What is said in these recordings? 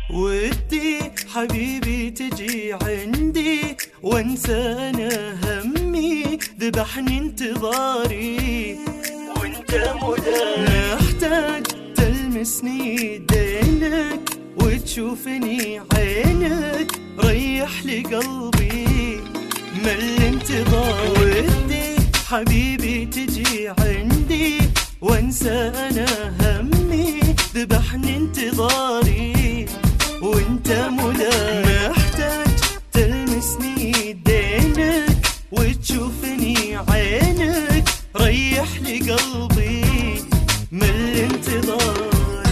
ودي حبيبي تجي عندي وانسى انا همي، ذبحني انتظاري وانت مداني. محتاج تلمسني يدينك وتشوفني عينك، ريح لي قلبي من الانتظار. ودي حبيبي تجي عندي وانسى انا همي، ذبحني انتظاري وانت مداني. محتاج تلمسني يدينك وتشوفني عينك، ريح لي قلبي من الانتظار.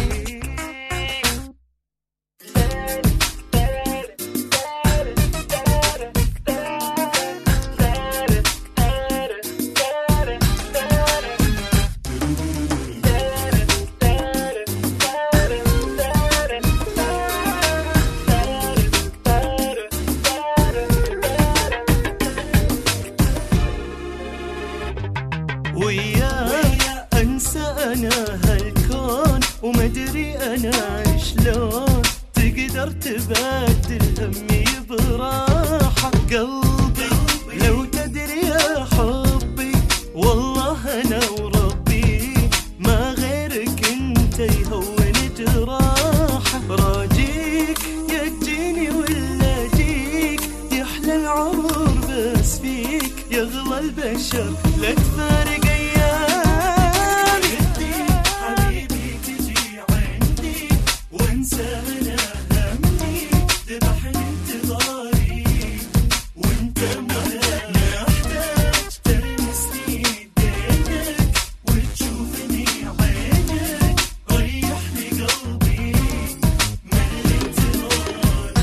وياك انسى انا هالكون، ومدري انا شلون تقدر تبدل همي براحة. قلبي لو تدري يا حبي، والله انا وربي ما غيرك انت يهون جراحة. راجيك يا تجيني ولا جيك، يحلى العمر بس فيك، يغلى البشر لا تفارق ايامي. ودي حبيبي تجي عندي وانسى انا همي، ذبحني انتظاري وانت مداني. محتاج تلمسني يدينك وتشوفني عينك، ريح لي قلبي من الانتظار.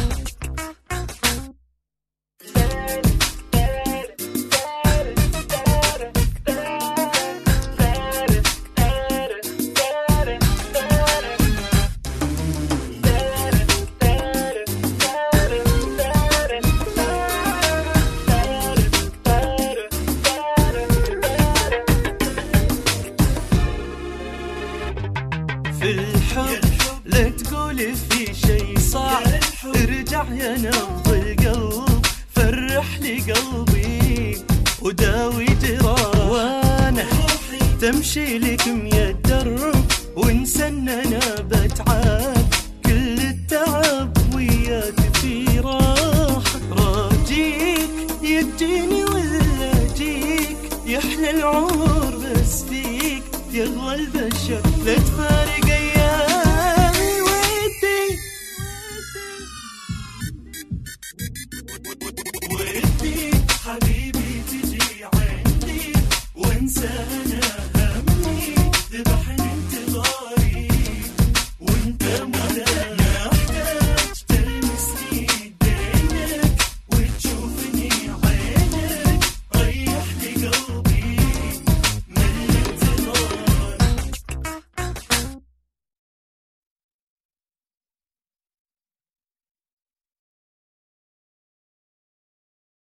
في الحب لا تقولي في شي صعب، ارجع يا نبض القلب، فرح لي قلبي وداوي جراح. وانا تمشي لك 100 درب، وانسى ان انا بتعب، كل التعب وياك في راحة. راجيك يجيني ولا جيك، يحلى العمر بس فيك، يغلى البشر لا تفارق ايامي. ودي حبيبي تجي عندي وانسى انا همي، ذبحني انتظاري وانت مداني.